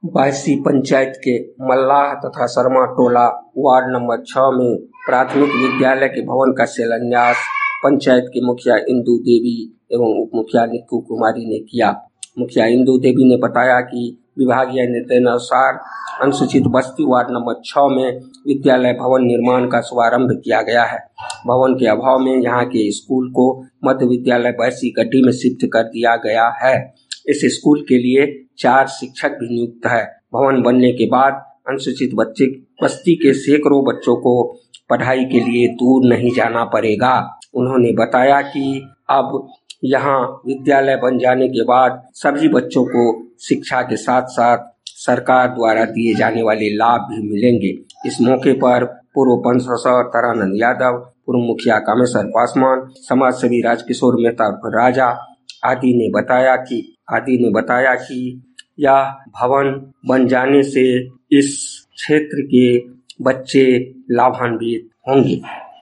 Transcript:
बायसी पंचायत के मल्लाह तथा शर्मा टोला ward number 6 में प्राथमिक विद्यालय के भवन का शिलान्यास पंचायत की मुखिया इंदू देवी एवं उप मुखिया निक्कू कुमारी ने किया। मुखिया इंदू देवी ने बताया कि विभागीय निर्देशानुसार अनुसूचित बस्ती वार्ड नंबर 6 में विद्यालय भवन निर्माण का शुभारंभ किया गया है। भवन के अभाव में यहाँ के स्कूल को मध्य विद्यालय बायसी गड्डी में शिफ्ट कर दिया गया है। इस स्कूल के लिए 4 शिक्षक भी नियुक्त है। भवन बनने के बाद अनुसूचित बस्ती के सैकड़ों बच्चों को पढ़ाई के लिए दूर नहीं जाना पड़ेगा। उन्होंने बताया कि अब यहाँ विद्यालय बन जाने के बाद सभी बच्चों को शिक्षा के साथ साथ सरकार द्वारा दिए जाने वाले लाभ भी मिलेंगे। इस मौके पर पूर्व पंच सदस्य तारानंद यादव, पूर्व मुखिया कामेश्वर पासवान, समाज सेवी राजकिशोर मेहता राजा आदि ने बताया कि यह भवन बन जाने से इस क्षेत्र के बच्चे लाभान्वित होंगे।